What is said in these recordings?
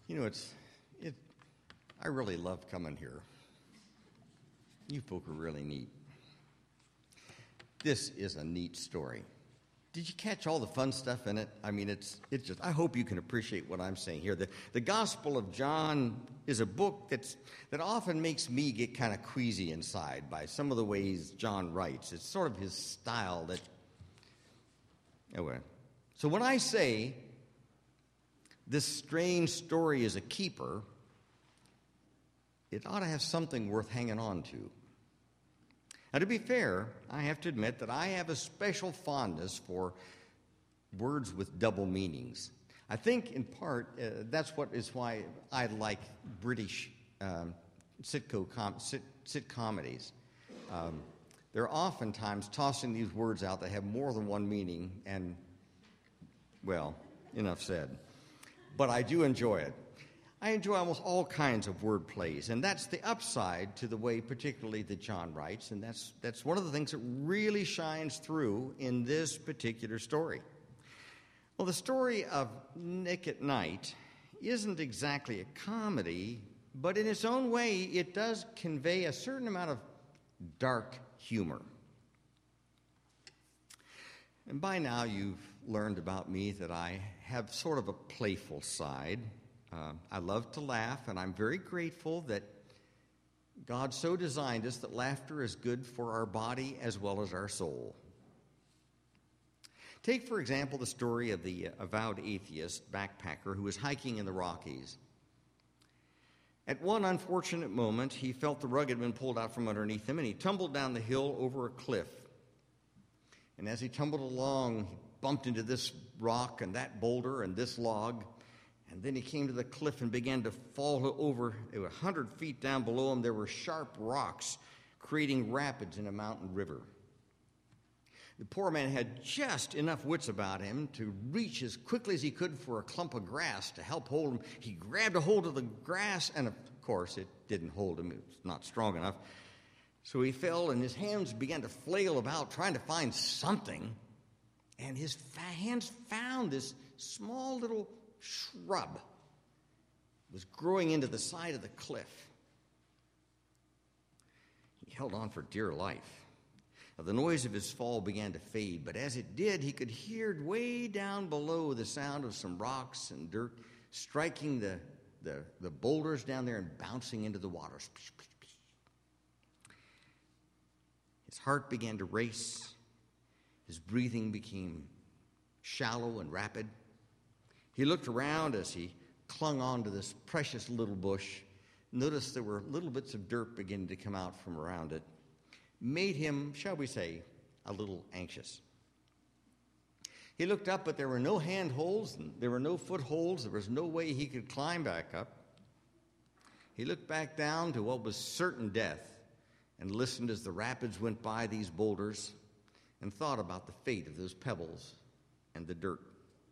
You know, it. I really love coming here. You folk are really neat. This is a neat story. Did you catch all the fun stuff in it? I mean, it's just, I hope you can appreciate what I'm saying here. The Gospel of John is a book that often makes me get kind of queasy inside by some of the ways John writes. It's sort of his style that, anyway. So when I say this strange story is a keeper, it ought to have something worth hanging on to. Now, to be fair, I have to admit that I have a special fondness for words with double meanings. I think, in part, that's why I like British sitcomedies. They're oftentimes tossing these words out that have more than one meaning, and, well, enough said. But I do enjoy it. I enjoy almost all kinds of word plays, and that's the upside to the way particularly that John writes, and that's one of the things that really shines through in this particular story. Well, the story of Nick at Night isn't exactly a comedy, but in its own way, it does convey a certain amount of dark humor. And by now, you've learned about me that I have sort of a playful side. I love to laugh, and I'm very grateful that God so designed us that laughter is good for our body as well as our soul. Take, for example, the story of the avowed atheist backpacker who was hiking in the Rockies. At one unfortunate moment, he felt the rug had been pulled out from underneath him, and he tumbled down the hill over a cliff. And as he tumbled along, he bumped into this rock and that boulder and this log. And then he came to the cliff and began to fall over. 100 feet down below him, there were sharp rocks creating rapids in a mountain river. The poor man had just enough wits about him to reach as quickly as he could for a clump of grass to help hold him. He grabbed a hold of the grass, and of course, it didn't hold him. It was not strong enough. So he fell, and his hands began to flail about, trying to find something. And his hands found this small little shrub was growing into the side of the cliff. He held on for dear life. Now, the noise of his fall began to fade, but as it did, he could hear way down below the sound of some rocks and dirt striking the boulders down there and bouncing into the water. His heart began to race. His breathing became shallow and rapid. He looked around as he clung on to this precious little bush, noticed there were little bits of dirt beginning to come out from around it, made him, shall we say, a little anxious. He looked up, but there were no handholds, and there were no footholds, there was no way he could climb back up. He looked back down to what was certain death and listened as the rapids went by these boulders and thought about the fate of those pebbles and the dirt.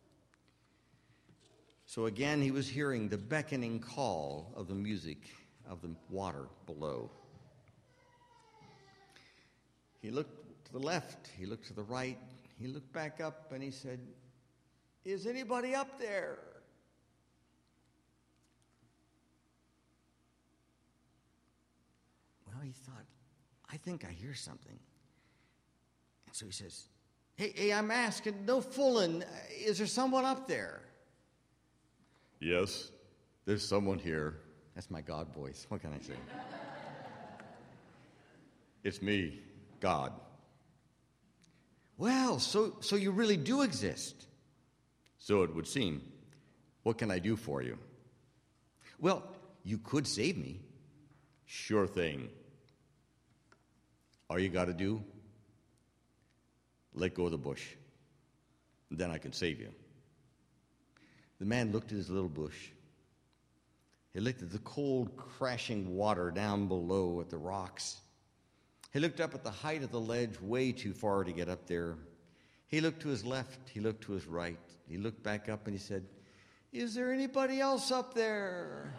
So again, he was hearing the beckoning call of the music of the water below. He looked to the left, he looked to the right, he looked back up, and he said, "Is anybody up there?" Well, he thought, I think I hear something. And so he says, Hey, I'm asking, no fooling, is there someone up there? Yes, there's someone here. That's my God voice. What can I say? It's me, God. Well, so you really do exist. So it would seem. What can I do for you? Well, you could save me. Sure thing. All you got to do, let go of the bush. Then I can save you. The man looked at his little bush. He looked at the cold, crashing water down below at the rocks. He looked up at the height of the ledge, way too far to get up there. He looked to his left. He looked to his right. He looked back up and he said, "Is there anybody else up there?"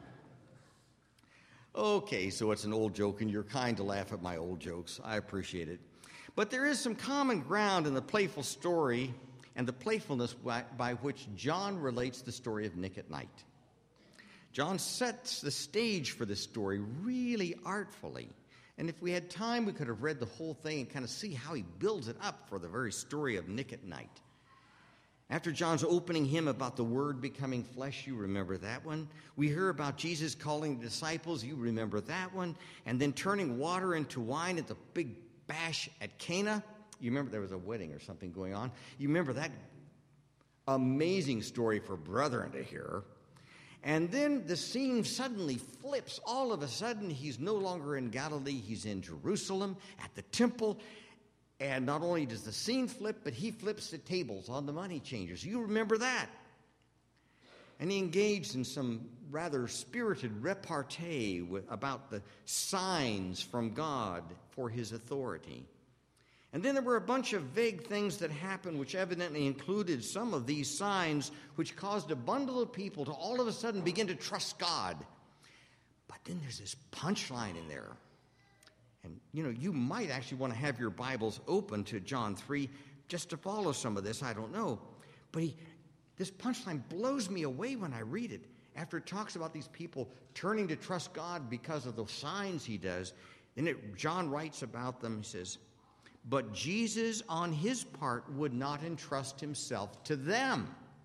Okay, so it's an old joke, and you're kind to laugh at my old jokes. I appreciate it. But there is some common ground in the playful story and the playfulness by which John relates the story of Nick at Night. John sets the stage for this story really artfully. And if we had time, we could have read the whole thing and kind of see how he builds it up for the very story of Nick at night. After John's opening hymn about the Word becoming flesh, you remember that one. We hear about Jesus calling the disciples, you remember that one. And then turning water into wine at the big bash at Cana. You remember there was a wedding or something going on. You remember that amazing story for brethren to hear. And then the scene suddenly flips. All of a sudden, he's no longer in Galilee. He's in Jerusalem at the temple. And not only does the scene flip, but he flips the tables on the money changers. You remember that. And he engaged in some rather spirited repartee about the signs from God for his authority. And then there were a bunch of vague things that happened, which evidently included some of these signs, which caused a bundle of people to all of a sudden begin to trust God. But then there's this punchline in there. And, you might actually want to have your Bibles open to John 3 just to follow some of this. I don't know. But this punchline blows me away when I read it. After it talks about these people turning to trust God because of the signs he does, then John writes about them. He says, but Jesus, on his part, would not entrust himself to them.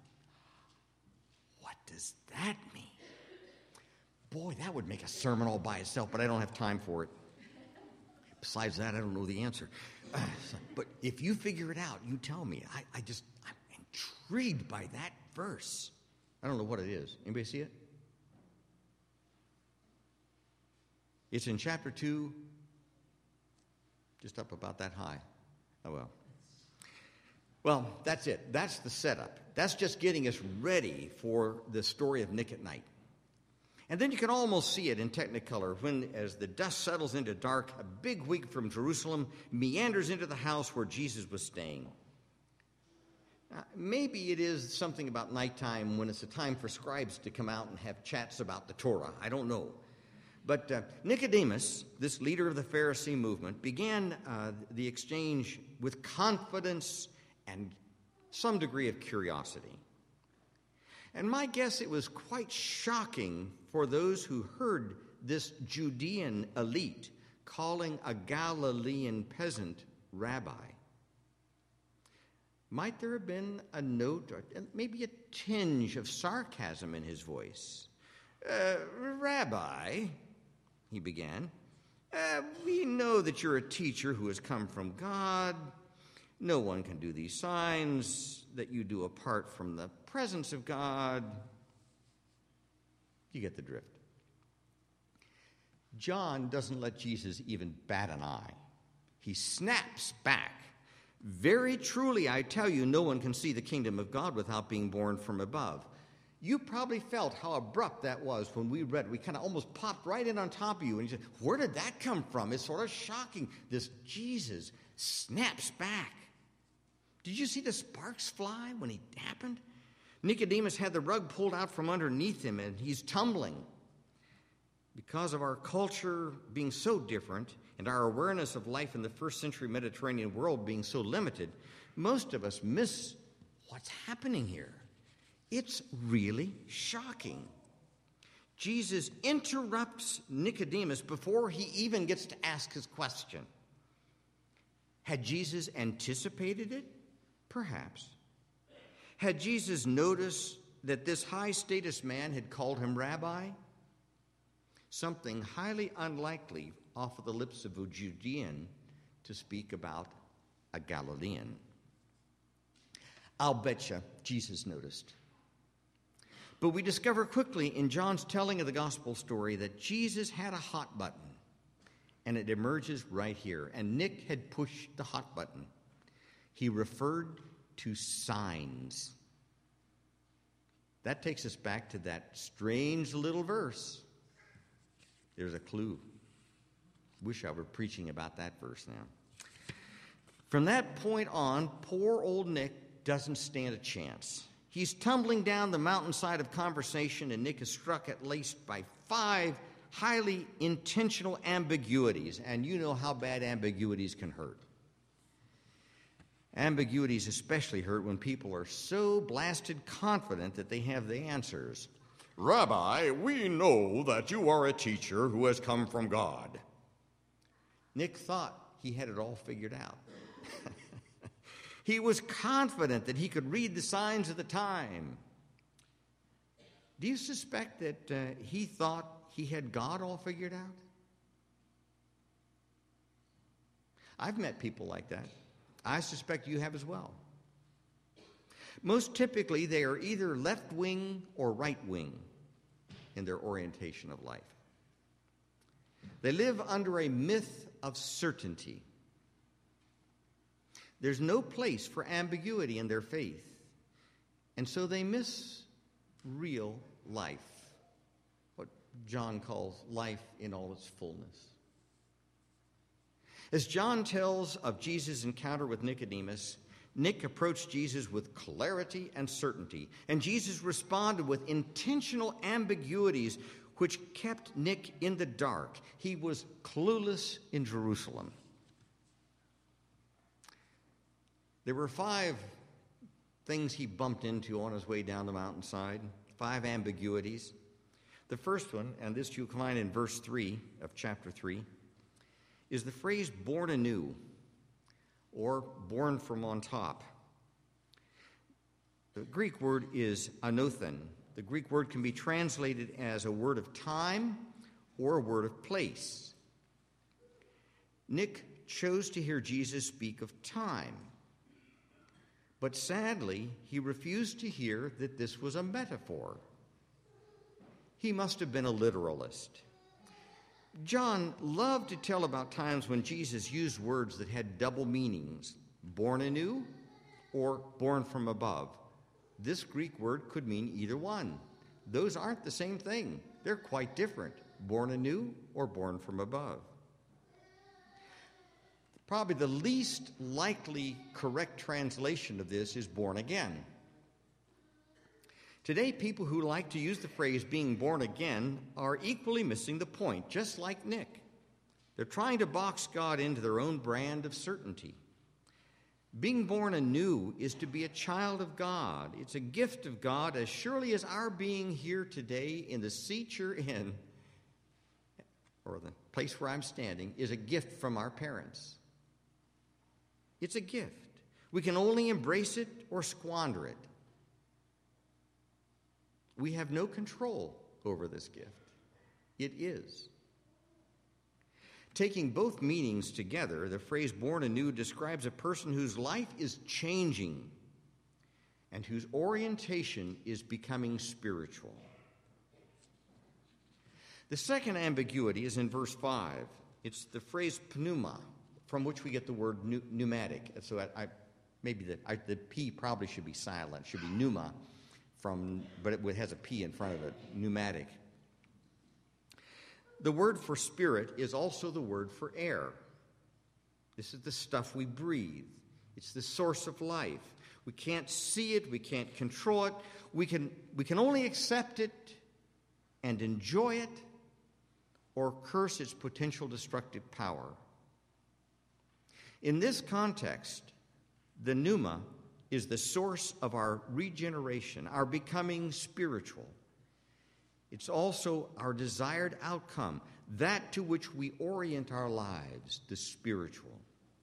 What does that mean? Boy, that would make a sermon all by itself, but I don't have time for it. Besides that, I don't know the answer. But if you figure it out, you tell me. I'm intrigued by that verse. I don't know what it is. Anybody see it? It's in chapter 2, just up about that high. Oh, well. Well, that's it. That's the setup. That's just getting us ready for the story of Nick at night. And then you can almost see it in Technicolor when, as the dust settles into dark, a big wig from Jerusalem meanders into the house where Jesus was staying. Maybe it is something about nighttime when it's a time for scribes to come out and have chats about the Torah. I don't know. But Nicodemus, this leader of the Pharisee movement, began the exchange with confidence and some degree of curiosity. And my guess it was quite shocking for those who heard this Judean elite calling a Galilean peasant rabbi. Might there have been a note or maybe a tinge of sarcasm in his voice? Rabbi, he began, we know that you're a teacher who has come from God. No one can do these signs that you do apart from the presence of God. You get the drift. John doesn't let Jesus even bat an eye. He snaps back. Very truly, I tell you, no one can see the kingdom of God without being born from above. You probably felt how abrupt that was when we read it. We kind of almost popped right in on top of you. And you said, where did that come from? It's sort of shocking. This Jesus snaps back. Did you see the sparks fly when it happened? Nicodemus had the rug pulled out from underneath him, and he's tumbling. Because of our culture being so different and our awareness of life in the first century Mediterranean world being so limited, most of us miss what's happening here. It's really shocking. Jesus interrupts Nicodemus before he even gets to ask his question. Had Jesus anticipated it? Perhaps. Had Jesus noticed that this high-status man had called him rabbi? Something highly unlikely off of the lips of a Judean to speak about a Galilean. I'll bet you Jesus noticed. But we discover quickly in John's telling of the gospel story that Jesus had a hot button, and it emerges right here. And Nick had pushed the hot button. He referred to signs. That takes us back to that strange little verse. There's a clue. Wish I were preaching about that verse now. From that point on, poor old Nick doesn't stand a chance. He's tumbling down the mountainside of conversation, and Nick is struck at least by 5 highly intentional ambiguities. And you know how bad ambiguities can hurt. Ambiguities especially hurt when people are so blasted confident that they have the answers. "Rabbi, we know that you are a teacher who has come from God." Nick thought he had it all figured out. He was confident that he could read the signs of the time. Do you suspect that he thought he had God all figured out? I've met people like that. I suspect you have as well. Most typically, they are either left wing or right wing in their orientation of life. They live under a myth of certainty. There's no place for ambiguity in their faith, and so they miss real life, what John calls life in all its fullness. As John tells of Jesus' encounter with Nicodemus, Nick approached Jesus with clarity and certainty, and Jesus responded with intentional ambiguities which kept Nick in the dark. He was clueless in Jerusalem. There were 5 things he bumped into on his way down the mountainside, 5 ambiguities. The first one, and this you'll find in verse 3 of chapter 3, is the phrase "born anew," or "born from on top." The Greek word is anothen. The Greek word can be translated as a word of time or a word of place. Nick chose to hear Jesus speak of time, but sadly, he refused to hear that this was a metaphor. He must have been a literalist. John loved to tell about times when Jesus used words that had double meanings, born anew or born from above. This Greek word could mean either one. Those aren't the same thing. They're quite different, born anew or born from above. Probably the least likely correct translation of this is born again. Today, people who like to use the phrase being born again are equally missing the point, just like Nick. They're trying to box God into their own brand of certainty. Being born anew is to be a child of God. It's a gift of God as surely as our being here today in the seat you're in, or the place where I'm standing, is a gift from our parents. It's a gift. We can only embrace it or squander it. We have no control over this gift. It is. Taking both meanings together, the phrase "born anew" describes a person whose life is changing and whose orientation is becoming spiritual. The second ambiguity is in verse 5. It's the phrase pneuma, from which we get the word pneumatic. So the P probably should be silent, should be pneuma, but it has a P in front of it, pneumatic. The word for spirit is also the word for air. This is the stuff we breathe. It's the source of life. We can't see it. We can't control it. We can only accept it and enjoy it or curse its potential destructive power. In this context, the pneuma is the source of our regeneration, our becoming spiritual. It's also our desired outcome, that to which we orient our lives, the spiritual.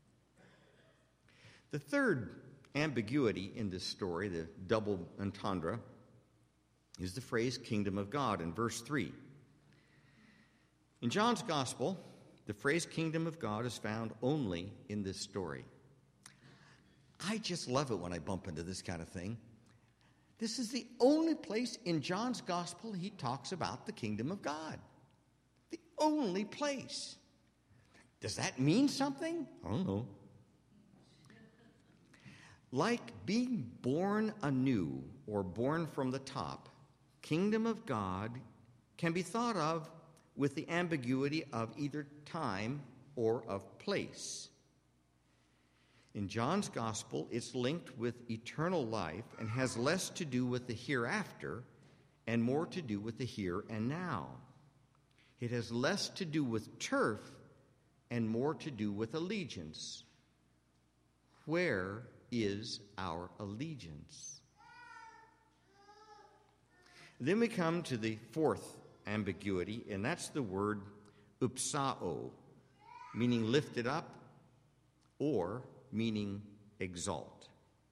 The third ambiguity in this story, the double entendre, is the phrase "kingdom of God" in verse 3. In John's gospel, the phrase "kingdom of God" is found only in this story. I just love it when I bump into this kind of thing. This is the only place in John's gospel he talks about the kingdom of God. The only place. Does that mean something? I don't know. Like being born anew or born from the top, kingdom of God can be thought of with the ambiguity of either time or of place. In John's gospel, it's linked with eternal life and has less to do with the hereafter and more to do with the here and now. It has less to do with turf and more to do with allegiance. Where is our allegiance? Then we come to the fourth ambiguity, and that's the word upsao, meaning lifted up or meaning exalt.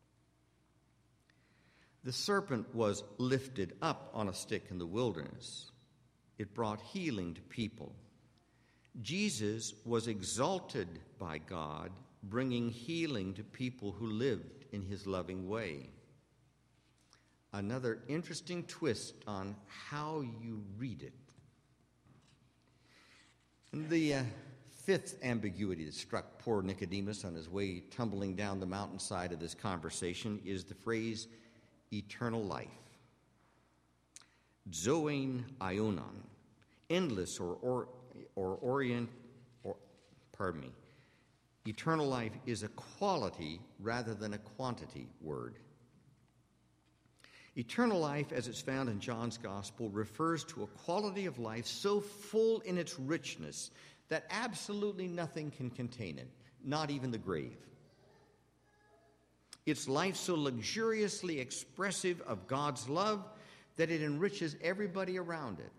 The serpent was lifted up on a stick in the wilderness. It brought healing to people. Jesus was exalted by God, bringing healing to people who lived in his loving way. Another interesting twist on how you read it. And the fifth ambiguity that struck poor Nicodemus on his way tumbling down the mountainside of this conversation is the phrase eternal life. Zoein ionon, endless eternal life is a quality rather than a quantity word. Eternal life, as it's found in John's Gospel, refers to a quality of life so full in its richness that absolutely nothing can contain it, not even the grave. It's life so luxuriously expressive of God's love that it enriches everybody around it.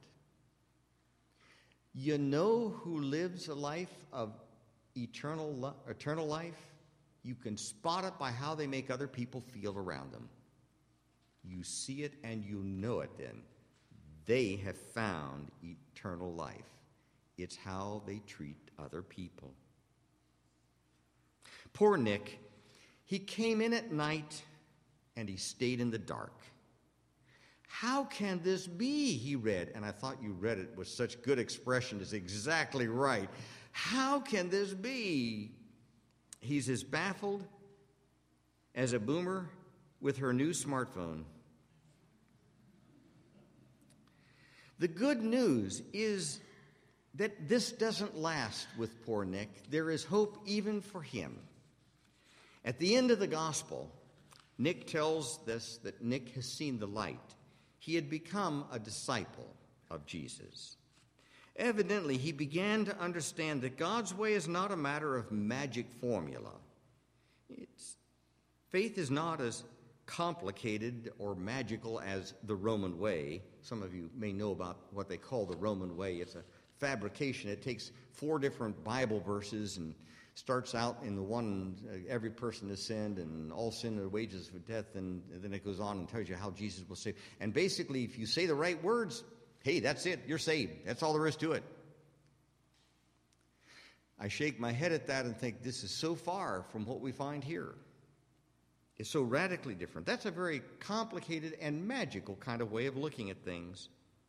You know who lives a life of eternal life? You can spot it by how they make other people feel around them. You see it and you know it then. They have found eternal life. It's how they treat other people. Poor Nick, he came in at night and he stayed in the dark. How can this be, he read, and I thought you read it with such good expression. It's exactly right. How can this be? He's as baffled as a boomer with her new smartphone. The good news is that this doesn't last with poor Nick. There is hope even for him. At the end of the gospel, Nick tells us that Nick has seen the light. He had become a disciple of Jesus. Evidently, he began to understand that God's way is not a matter of magic formula. Faith is not as complicated or magical as the Roman way. Some of you may know about what they call the Roman way. It's a fabrication. It takes 4 different Bible verses and starts out in the one, every person has sinned and all sin are the wages of death, and then it goes on and tells you how Jesus will save. And basically, if you say the right words, hey, that's it, you're saved. That's all there is to it. I shake my head at that and think this is so far from what we find here. It's so radically different. That's a very complicated and magical kind of way of looking at things.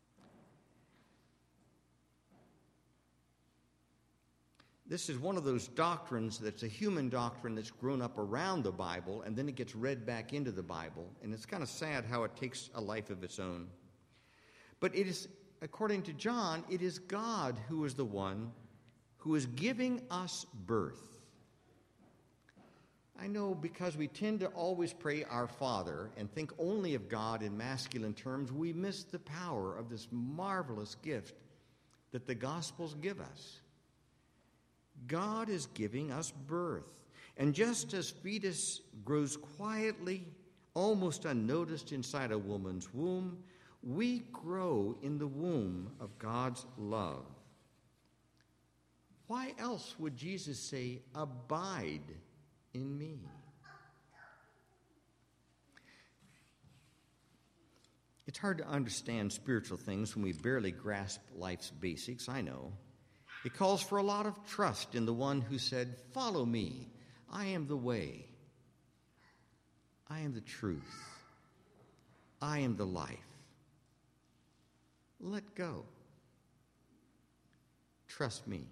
This is one of those doctrines that's a human doctrine that's grown up around the Bible, and then it gets read back into the Bible. And it's kind of sad how it takes a life of its own. But it is, according to John, it is God who is the one who is giving us birth. I know because we tend to always pray our Father and think only of God in masculine terms, we miss the power of this marvelous gift that the Gospels give us. God is giving us birth. And just as fetus grows quietly, almost unnoticed inside a woman's womb, we grow in the womb of God's love. Why else would Jesus say, "Abide in me"? It's hard to understand spiritual things when we barely grasp life's basics, I know. It calls for a lot of trust in the one who said, "Follow me. I am the way. I am the truth. I am the life." Let go. Trust me.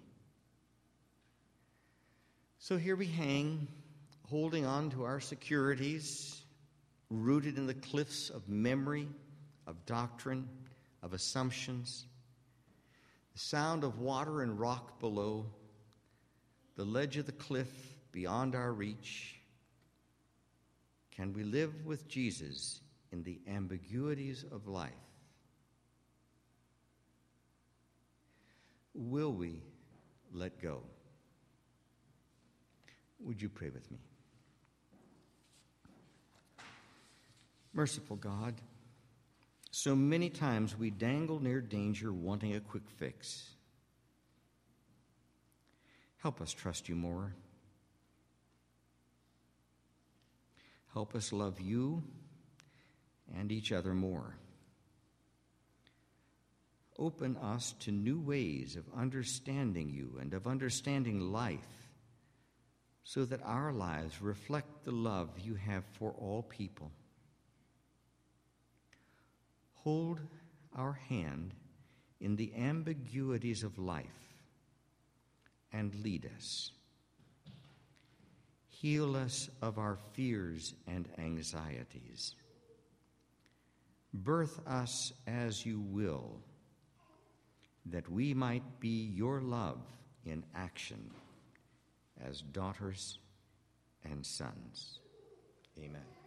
So here we hang, holding on to our securities, rooted in the cliffs of memory, of doctrine, of assumptions. The sound of water and rock below, the ledge of the cliff beyond our reach. Can we live with Jesus in the ambiguities of life? Will we let go? Would you pray with me? Merciful God, So many times we dangle near danger wanting a quick fix. Help us trust you more. Help us love you and each other more. Open us to new ways of understanding you and of understanding life, so that our lives reflect the love you have for all people. Hold our hand in the ambiguities of life and lead us. Heal us of our fears and anxieties. Birth us as you will, that we might be your love in action as daughters and sons. Amen.